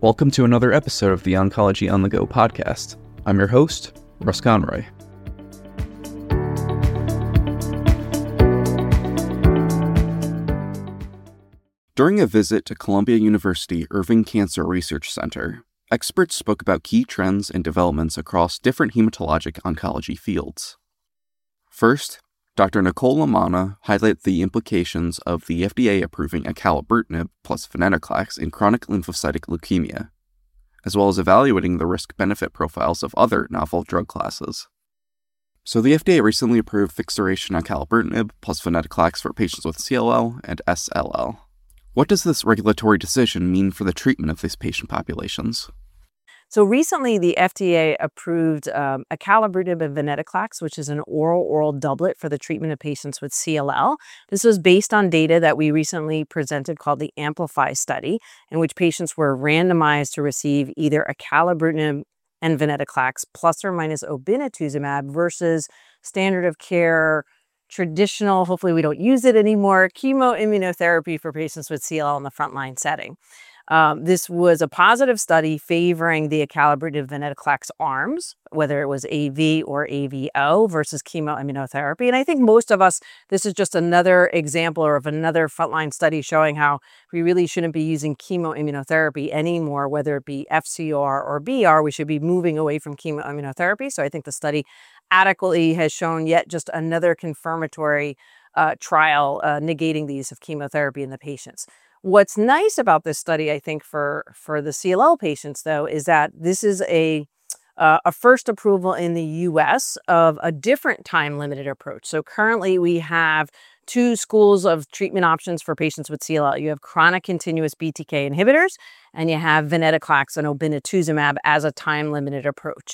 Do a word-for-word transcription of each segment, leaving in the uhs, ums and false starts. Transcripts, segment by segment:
Welcome to another episode of the Oncology on the Go podcast. I'm your host, Russ Conroy. During a visit to Columbia University Irving Cancer Research Center, experts spoke about key trends and developments across different hematologic oncology fields. First, Doctor Nicole Lamanna highlighted the implications of the F D A approving acalabrutinib plus venetoclax in chronic lymphocytic leukemia, as well as evaluating the risk-benefit profiles of other novel drug classes. So the F D A recently approved fixed-duration acalabrutinib plus venetoclax for patients with C L L and S L L. What does this regulatory decision mean for the treatment of these patient populations? So recently, the F D A approved um, acalabrutinib and venetoclax, which is an oral-oral doublet for the treatment of patients with C L L. This was based on data that we recently presented called the AMPLIFY study, in which patients were randomized to receive either acalabrutinib and venetoclax plus or minus obinutuzumab versus standard of care, traditional, hopefully we don't use it anymore, chemoimmunotherapy for patients with C L L in the frontline setting. Um, this was a positive study favoring the acalabrutinib venetoclax arms, whether it was A V or A V O versus chemoimmunotherapy. And I think most of us, this is just another example of another frontline study showing how we really shouldn't be using chemoimmunotherapy anymore, whether it be F C R or B R. We should be moving away from chemoimmunotherapy. So I think the study adequately has shown yet just another confirmatory uh, trial uh, negating the use of chemotherapy in the patients. What's nice about this study, I think, for, for the C L L patients, though, is that this is a uh, a first approval in the U S of a different time-limited approach. So currently we have two schools of treatment options for patients with C L L. You have chronic continuous B T K inhibitors, and you have venetoclax and obinutuzumab as a time-limited approach.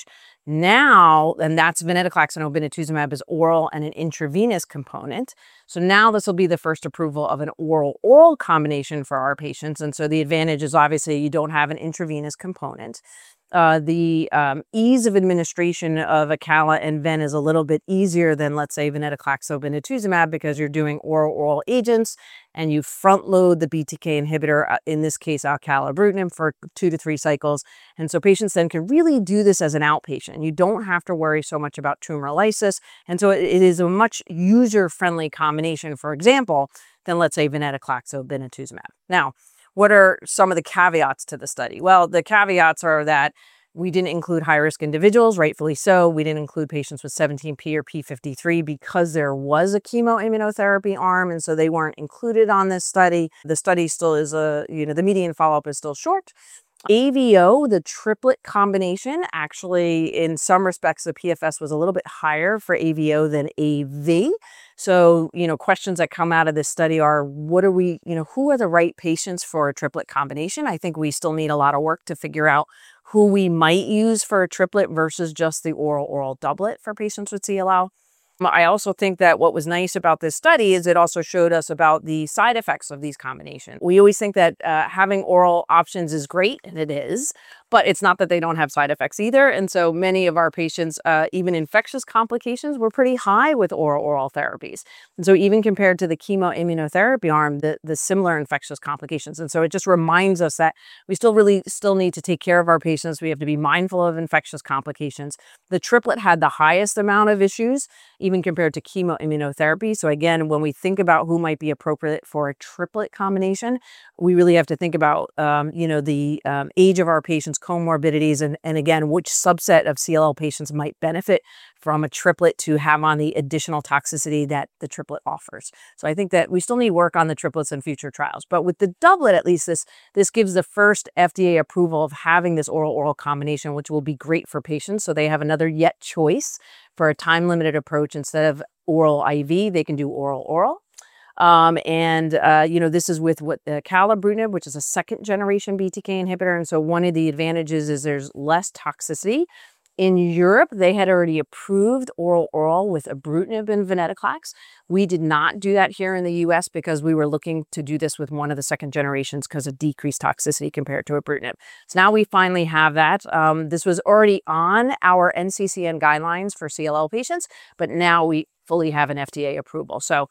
Now, and that's venetoclax and obinutuzumab is oral and an intravenous component. So now this will be the first approval of an oral-oral combination for our patients. And so the advantage is obviously you don't have an intravenous component. Uh, the um, ease of administration of acala and ven is a little bit easier than, let's say, venetoclax obinutuzumab because you're doing oral-oral agents and you front load the B T K inhibitor, uh, in this case acalabrutinib, for two to three cycles. And so patients then can really do this as an outpatient. You don't have to worry so much about tumor lysis. And so it, it is a much user-friendly combination, for example, than, let's say, venetoclax obinutuzumab. Now, what are some of the caveats to the study? Well, the caveats are that we didn't include high-risk individuals, rightfully so. We didn't include patients with seventeen p or p fifty-three because there was a chemoimmunotherapy arm, and so they weren't included on this study. The study still is a, you know, the median follow-up is still short. A V O, the triplet combination, actually, in some respects, the P F S was a little bit higher for A V O than A V. So, you know, questions that come out of this study are, what are we, you know, who are the right patients for a triplet combination? I think we still need a lot of work to figure out who we might use for a triplet versus just the oral-oral doublet for patients with C L L. I also think that what was nice about this study is it also showed us about the side effects of these combinations. We always think that uh, having oral options is great, and it is, but it's not that they don't have side effects either. And so many of our patients, uh, even infectious complications, were pretty high with oral oral therapies. And so even compared to the chemoimmunotherapy arm, the, the similar infectious complications. And so it just reminds us that we still really still need to take care of our patients. We have to be mindful of infectious complications. The triplet had the highest amount of issues, even compared to chemoimmunotherapy. So again, when we think about who might be appropriate for a triplet combination, we really have to think about, um, you know, the um, age of our patients, comorbidities, and, and again, which subset of C L L patients might benefit from a triplet to have on the additional toxicity that the triplet offers. So I think that we still need work on the triplets in future trials. But with the doublet, at least this, this gives the first F D A approval of having this oral-oral combination, which will be great for patients. So they have another yet choice for a time-limited approach. Instead of oral I V, they can do oral-oral. Um, and, uh, you know, this is with what uh, acalabrutinib, which is a second generation B T K inhibitor. And so one of the advantages is there's less toxicity. In Europe, they had already approved oral-oral with ibrutinib and venetoclax. We did not do that here in the U S because we were looking to do this with one of the second generations because of decreased toxicity compared to ibrutinib. So now we finally have that. Um, this was already on our N C C N guidelines for C L L patients, but now we fully have an F D A approval. So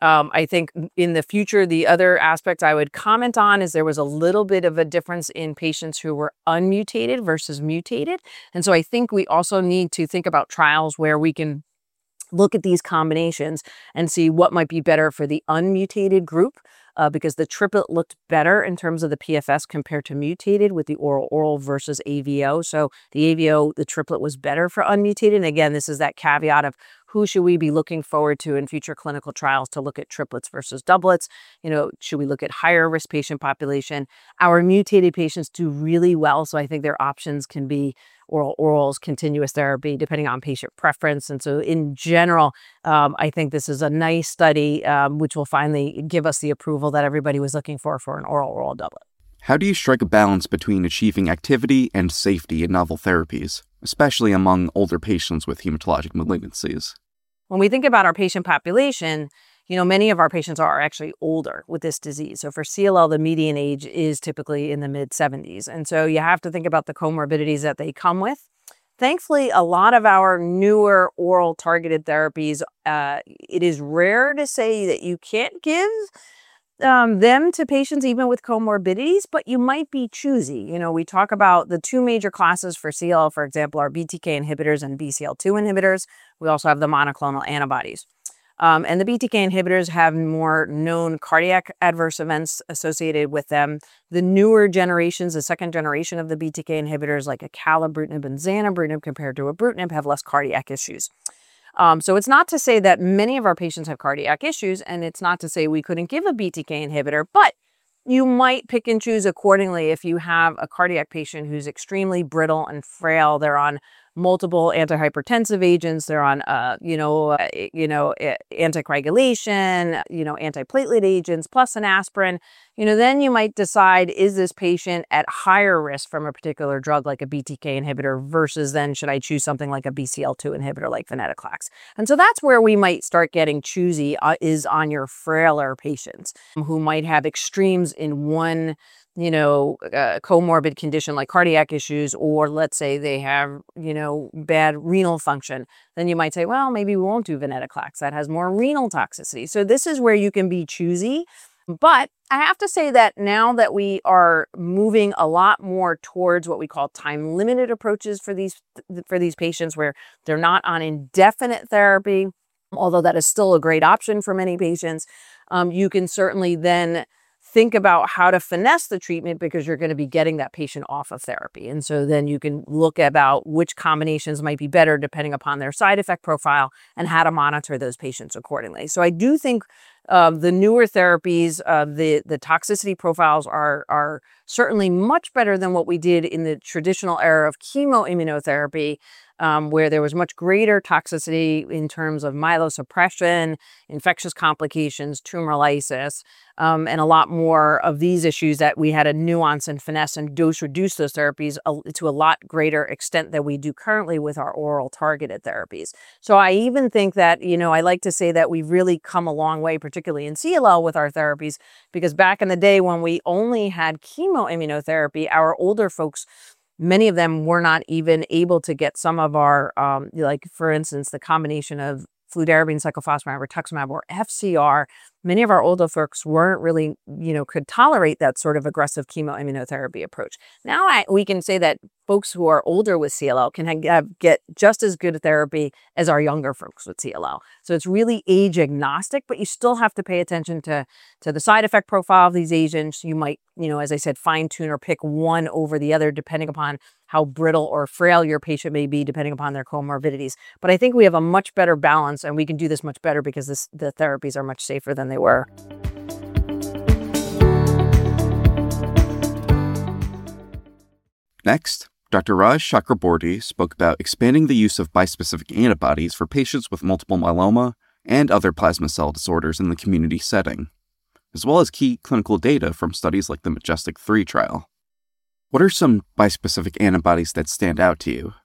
Um, I think in the future, the other aspect I would comment on is there was a little bit of a difference in patients who were unmutated versus mutated. And so I think we also need to think about trials where we can look at these combinations and see what might be better for the unmutated group, uh, because the triplet looked better in terms of the P F S compared to mutated with the oral-oral versus A V O. So the A V O, the triplet was better for unmutated. And again, this is that caveat of who should we be looking forward to in future clinical trials to look at triplets versus doublets? You know, should we look at higher risk patient population? Our mutated patients do really well, so I think their options can be oral orals, continuous therapy, depending on patient preference. And so in general, um, I think this is a nice study, um, which will finally give us the approval that everybody was looking for for an oral-oral doublet. How do you strike a balance between achieving activity and safety in novel therapies, especially among older patients with hematologic malignancies? When we think about our patient population, you know, many of our patients are actually older with this disease. So for C L L, the median age is typically in the mid seventies. And so you have to think about the comorbidities that they come with. Thankfully, a lot of our newer oral targeted therapies, uh, it is rare to say that you can't give um, them to patients even with comorbidities, but you might be choosy. You know, we talk about the two major classes for C L L, for example, are B T K inhibitors and B C L two inhibitors. We also have the monoclonal antibodies. Um, and the B T K inhibitors have more known cardiac adverse events associated with them. The newer generations, the second generation of the B T K inhibitors, like acalabrutinib and zanubrutinib compared to ibrutinib, have less cardiac issues. Um, so it's not to say that many of our patients have cardiac issues, and it's not to say we couldn't give a B T K inhibitor, but you might pick and choose accordingly if you have a cardiac patient who's extremely brittle and frail. They're on multiple antihypertensive agents. They're on, uh, you know, uh, you know, anticoagulation, you know, antiplatelet agents, plus an aspirin. You know, then you might decide, is this patient at higher risk from a particular drug like a B T K inhibitor versus then should I choose something like a B C L two inhibitor like venetoclax? And so that's where we might start getting choosy, uh, is on your frailer patients who might have extremes in one, you know, uh, comorbid condition like cardiac issues, or let's say they have, you know, bad renal function. Then you might say, well, maybe we won't do venetoclax. That has more renal toxicity. So this is where you can be choosy. But I have to say that now that we are moving a lot more towards what we call time-limited approaches for these for these patients, where they're not on indefinite therapy, although that is still a great option for many patients, um, you can certainly then think about how to finesse the treatment because you're going to be getting that patient off of therapy. And so then you can look about which combinations might be better depending upon their side effect profile and how to monitor those patients accordingly. So I do think uh, the newer therapies, uh, the, the toxicity profiles are, are certainly much better than what we did in the traditional era of chemoimmunotherapy, um, where there was much greater toxicity in terms of myelosuppression, infectious complications, tumor lysis, um, and a lot more of these issues that we had to nuance and finesse and dose reduce those therapies a, to a lot greater extent than we do currently with our oral targeted therapies. So I even think that, you know, I like to say that we've really come a long way, particularly in C L L with our therapies, because back in the day when we only had chemoimmunotherapy, our older folks, many of them were not even able to get some of our, um, like, for instance, the combination of fludarabine, cyclophosphamide, rituximab, or F C R. Many of our older folks weren't really, you know, could tolerate that sort of aggressive chemoimmunotherapy approach. Now I, we can say that folks who are older with C L L can have, get just as good therapy as our younger folks with C L L. So it's really age agnostic, but you still have to pay attention to, to the side effect profile of these agents. You might, you know, as I said, fine tune or pick one over the other depending upon how brittle or frail your patient may be, depending upon their comorbidities. But I think we have a much better balance, and we can do this much better because this, the therapies are much safer than they were. Next, Doctor Raj Chakraborty spoke about expanding the use of bispecific antibodies for patients with multiple myeloma and other plasma cell disorders in the community setting, as well as key clinical data from studies like the Majestic three trial. What are some bispecific antibodies that stand out to you,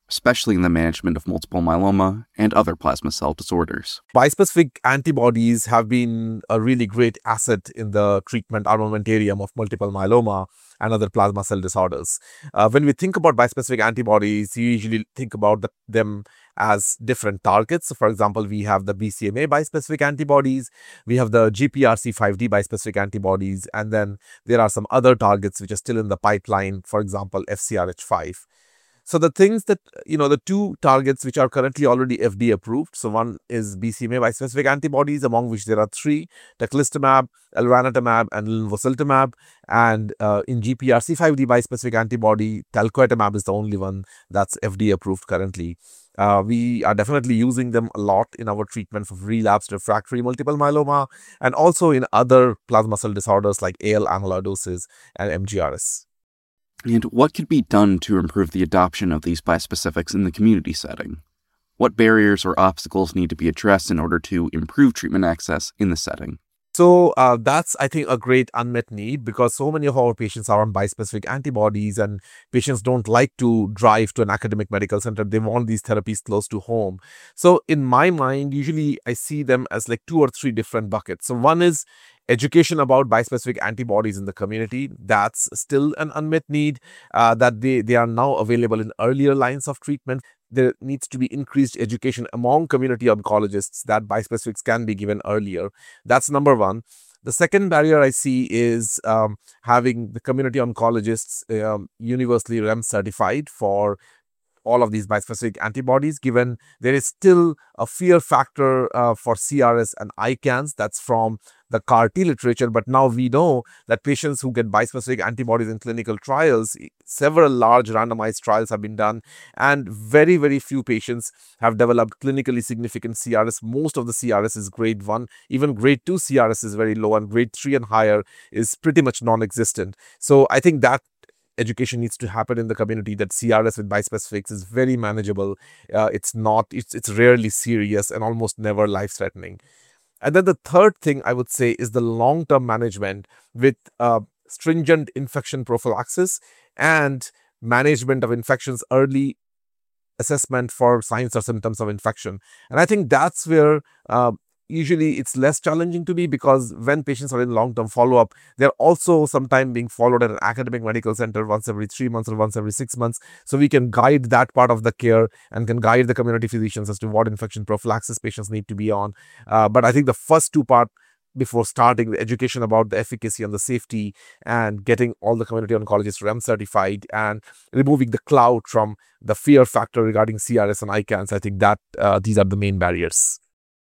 especially in the management of multiple myeloma and other plasma cell disorders. Bispecific antibodies have been a really great asset in the treatment armamentarium of multiple myeloma and other plasma cell disorders. Uh, when we think about bispecific antibodies, you usually think about the, them as different targets. So for example, we have the B C M A bispecific antibodies, we have the G P R C five D bispecific antibodies, and then there are some other targets which are still in the pipeline, for example, F C R H five. So the things that, you know, the two targets which are currently already F D A approved. So one is B C M A bispecific antibodies, among which there are three: teclistamab, elranatamab, and linvoseltamab. And uh, in G P R C five D bispecific antibody, talquetamab is the only one that's F D A approved currently. Uh, we are definitely using them a lot in our treatment for relapsed refractory multiple myeloma and also in other plasma cell disorders like A L amyloidosis and M G R S. And what could be done to improve the adoption of these bispecifics in the community setting? What barriers or obstacles need to be addressed in order to improve treatment access in the setting? So uh, that's, I think, a great unmet need because so many of our patients are on bispecific antibodies and patients don't like to drive to an academic medical center. They want these therapies close to home. So in my mind, usually I see them as like two or three different buckets. So one is education about bispecific antibodies in the community. That's still an unmet need, uh, that they, they are now available in earlier lines of treatment. There needs to be increased education among community oncologists that bispecifics can be given earlier. That's number one. The second barrier I see is um, having the community oncologists um, universally R E M S certified for all of these bispecific antibodies, given there is still a fear factor uh, for C R S and I CANS. That's from the C A R T literature, but now we know that patients who get bispecific antibodies in clinical trials, several large randomized trials have been done, and very, very few patients have developed clinically significant C R S. Most of the C R S is grade one, even grade two C R S is very low, and grade three and higher is pretty much non-existent. So I think that education needs to happen in the community, that C R S with bispecifics is very manageable. Uh, it's not, it's, it's rarely serious and almost never life-threatening. And then the third thing I would say is the long-term management with uh, stringent infection prophylaxis and management of infections, early assessment for signs or symptoms of infection. And I think that's where uh, usually it's less challenging to me, because when patients are in long-term follow-up, they're also sometimes being followed at an academic medical center once every three months or once every six months. So we can guide that part of the care and can guide the community physicians as to what infection prophylaxis patients need to be on. Uh, but I think the first two part, before starting the education about the efficacy and the safety and getting all the community oncologists R E M S certified and removing the cloud from the fear factor regarding C R S and I CANS, I think that uh, these are the main barriers.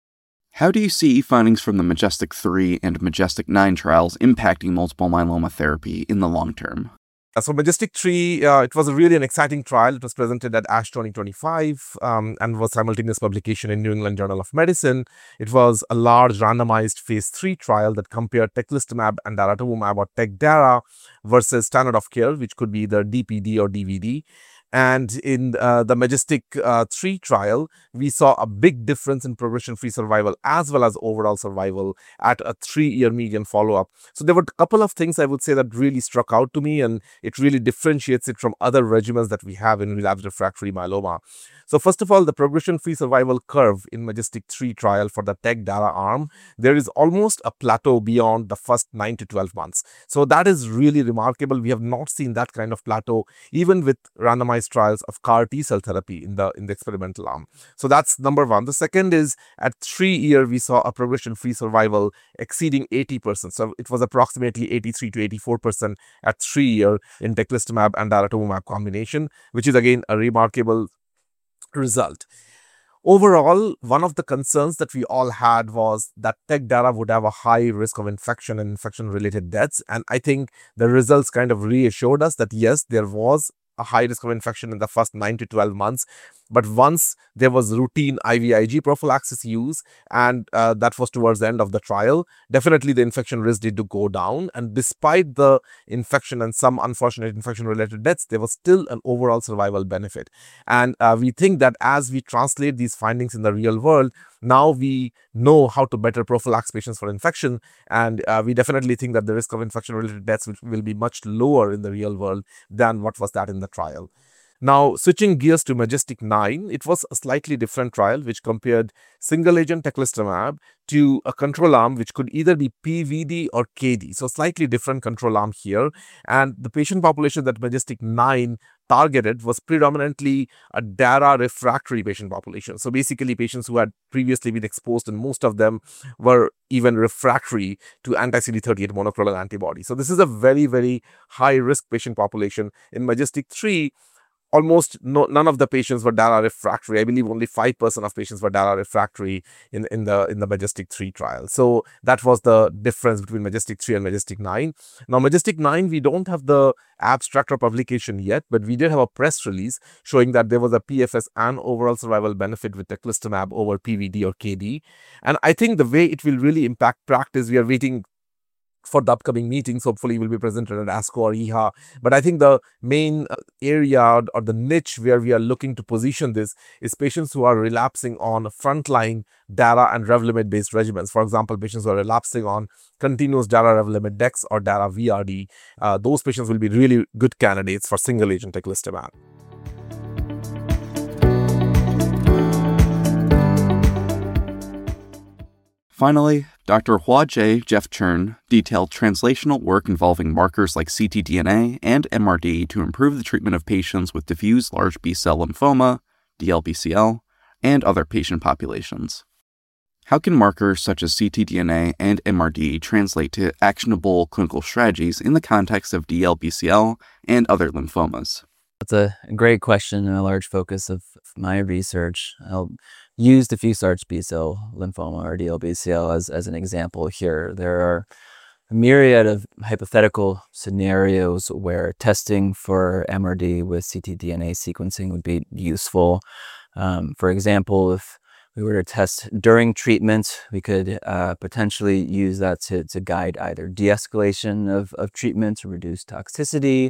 How do you see findings from the MajesTEC three and MajesTEC nine trials impacting multiple myeloma therapy in the long term? So MajesTEC three, uh, it was a really an exciting trial. It was presented at ASH twenty twenty-five um, and was simultaneous publication in New England Journal of Medicine. It was a large randomized phase three trial that compared teclistamab and daratumumab or TECDARA versus standard of care, which could be either D P D or D V D. And in uh, the MajesTEC uh, three trial, we saw a big difference in progression-free survival as well as overall survival at a three-year median follow-up. So there were a couple of things I would say that really struck out to me, and it really differentiates it from other regimens that we have in relapsed refractory myeloma. So first of all, the progression-free survival curve in MajesTEC three trial for the TECDARA arm, there is almost a plateau beyond the first nine to twelve months. So that is really remarkable. We have not seen that kind of plateau even with randomized trials of C A R T cell therapy in the in the experimental arm. So that's number one. The second is at three year we saw a progression-free survival exceeding eighty percent. So it was approximately eighty-three to eighty-four percent at three year in teclistamab and daratumumab combination, which is again a remarkable result. Overall, one of the concerns that we all had was that TECDARA would have a high risk of infection and infection-related deaths. And I think the results kind of reassured us that yes, there was a high risk of infection in the first nine to twelve months. But once there was routine I V I G prophylaxis use, and uh, that was towards the end of the trial, definitely the infection risk did to go down. And despite the infection and some unfortunate infection-related deaths, there was still an overall survival benefit. And uh, we think that as we translate these findings in the real world, now we know how to better prophylax patients for infection. And uh, we definitely think that the risk of infection-related deaths will, will be much lower in the real world than what was that in the trial. Now, switching gears to Majestic nine, it was a slightly different trial which compared single-agent teclistamab to a control arm which could either be P V D or K D. So, slightly different control arm here. And the patient population that Majestic nine targeted was predominantly a DARA refractory patient population. So, basically patients who had previously been exposed, and most of them were even refractory to anti-C D thirty-eight monoclonal antibody. So, this is a very, very high-risk patient population. In Majestic three, almost no, none of the patients were DARA refractory. I believe only five percent of patients were DARA refractory in, in the in the Majestic three trial. So that was the difference between Majestic three and Majestic nine. Now, Majestic nine, we don't have the abstract or publication yet, but we did have a press release showing that there was a P F S and overall survival benefit with teclistamab over P V D or K D. And I think the way it will really impact practice, we are waiting for the upcoming meetings. Hopefully will be presented at ASCO or E H A. But I think the main area or the niche where we are looking to position this is patients who are relapsing on frontline DARA and Revlimid based regimens. For example, patients who are relapsing on continuous DARA Revlimid Dex or DARA V R D. Uh, those patients will be really good candidates for single agent teclistamab. Finally, Doctor Hua-jae Jeff Chern detailed translational work involving markers like ctDNA and M R D to improve the treatment of patients with diffuse large B-cell lymphoma, D L B C L, and other patient populations. How can markers such as ctDNA and M R D translate to actionable clinical strategies in the context of D L B C L and other lymphomas? That's a great question and a large focus of my research. I'll use diffuse large B-cell lymphoma or D L B C L as, as an example here. There are a myriad of hypothetical scenarios where testing for M R D with ctDNA sequencing would be useful. Um, for example, if we were to test during treatment, we could uh, potentially use that to, to guide either de-escalation of, of treatment to reduce toxicity,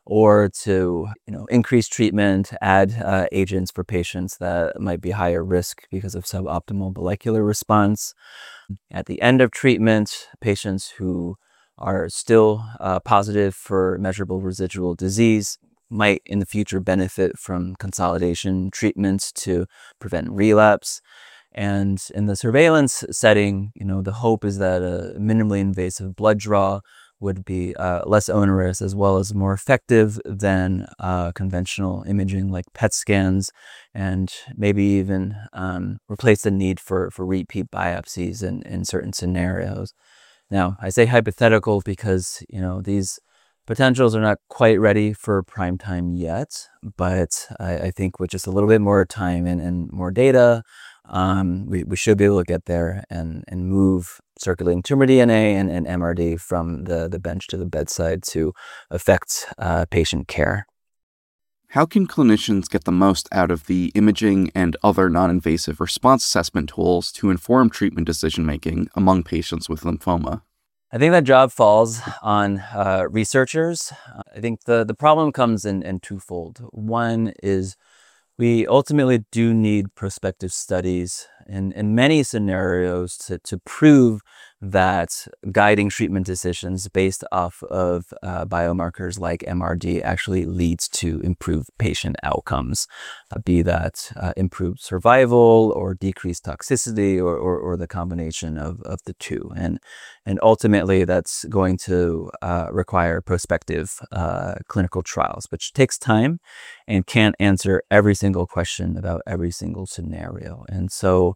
or to you know increase treatment, add uh, agents for patients that might be higher risk because of suboptimal molecular response. At the end of treatment, patients who are still uh, positive for measurable residual disease might in the future benefit from consolidation treatments to prevent relapse. And in the surveillance setting, you know, the hope is that a minimally invasive blood draw would be uh, less onerous as well as more effective than uh, conventional imaging like P E T scans, and maybe even um, replace the need for, for repeat biopsies in, in certain scenarios. Now, I say hypothetical because, you know, these potentials are not quite ready for prime time yet, but I, I think with just a little bit more time and, and more data, um, we, we should be able to get there and, and move circulating tumor D N A and, and M R D from the, the bench to the bedside to affect uh, patient care. How can clinicians get the most out of the imaging and other non-invasive response assessment tools to inform treatment decision-making among patients with lymphoma? I think that job falls on uh, researchers. I think the, the problem comes in, in twofold. One is we ultimately do need prospective studies in, in many scenarios to, to prove that guiding treatment decisions based off of uh, biomarkers like M R D actually leads to improved patient outcomes, uh, be that uh, improved survival or decreased toxicity or, or, or the combination of, of the two. And, and ultimately, that's going to uh, require prospective uh, clinical trials, which takes time and can't answer every single question about every single scenario. And so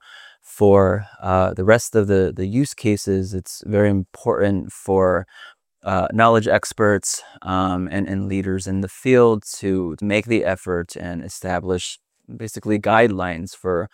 for uh, the rest of the, the use cases, it's very important for uh, knowledge experts um, and, and leaders in the field to make the effort and establish basically guidelines for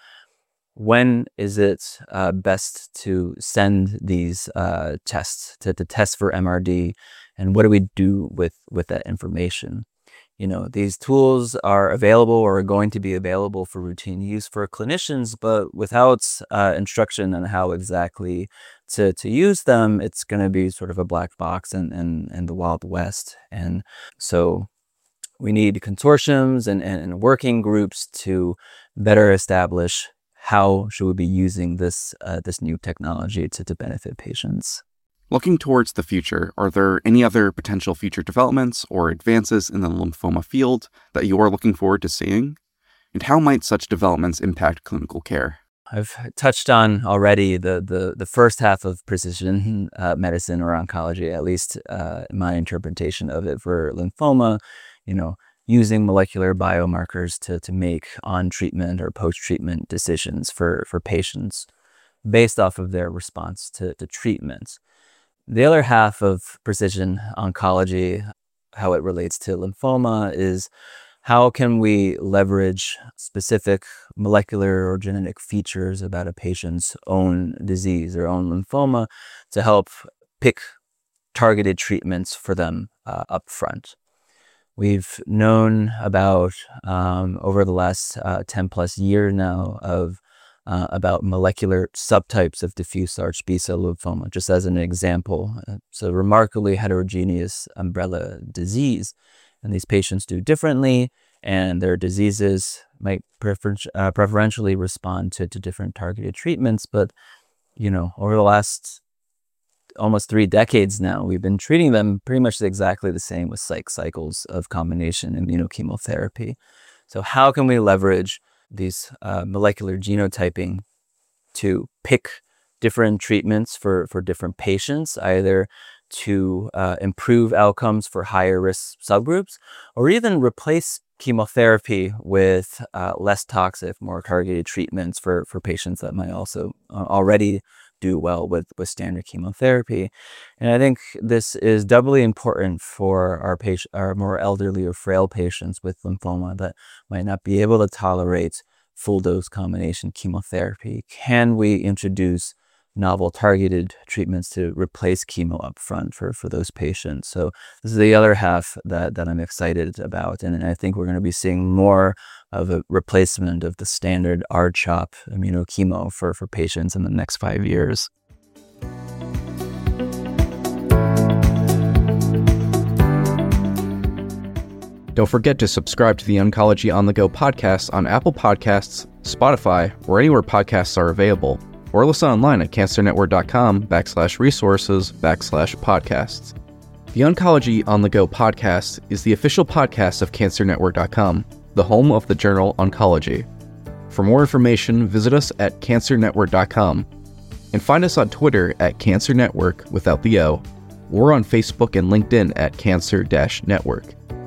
when is it uh, best to send these uh, tests to, to test for M R D, and what do we do with, with that information. You know, these tools are available or are going to be available for routine use for clinicians, but without uh, instruction on how exactly to, to use them, it's going to be sort of a black box and and and the Wild West. And so we need consortiums and, and, and working groups to better establish how should we be using this uh, this new technology to, to benefit patients. Looking towards the future, are there any other potential future developments or advances in the lymphoma field that you are looking forward to seeing? And how might such developments impact clinical care? I've touched on already the the, the first half of precision uh, medicine or oncology, at least uh, my interpretation of it for lymphoma, you know, using molecular biomarkers to, to make on-treatment or post-treatment decisions for, for patients based off of their response to, to treatments. The other half of precision oncology, how it relates to lymphoma, is how can we leverage specific molecular or genetic features about a patient's own disease, their own lymphoma, to help pick targeted treatments for them uh, up front. We've known about, um, over the last uh, ten plus years now, of uh, about molecular subtypes of diffuse large B-cell lymphoma, just as an example. It's a remarkably heterogeneous umbrella disease. And these patients do differently, and their diseases might prefer, uh, preferentially respond to, to different targeted treatments. But, you know, over the last almost three decades now, we've been treating them pretty much exactly the same with psych cycles of combination immunochemotherapy. So how can we leverage these uh, molecular genotyping to pick different treatments for, for different patients, either to uh, improve outcomes for higher risk subgroups, or even replace chemotherapy with uh, less toxic, more targeted treatments for, for patients that might also uh, already do well with, with standard chemotherapy. And I think this is doubly important for our patient, our more elderly or frail patients with lymphoma that might not be able to tolerate full dose combination chemotherapy. Can we introduce novel targeted treatments to replace chemo up front for, for those patients? So this is the other half that, that I'm excited about. And I think we're going to be seeing more of a replacement of the standard R CHOP immunochemo for, for patients in the next five years. Don't forget to subscribe to the Oncology on the Go podcast on Apple Podcasts, Spotify, or anywhere podcasts are available, or listen online at cancernetwork.com backslash resources backslash podcasts. The Oncology on the Go podcast is the official podcast of cancer network dot com, the home of the journal Oncology. For more information, visit us at cancer network dot com and find us on Twitter at cancernetwork without the O, or on Facebook and LinkedIn at cancer-network.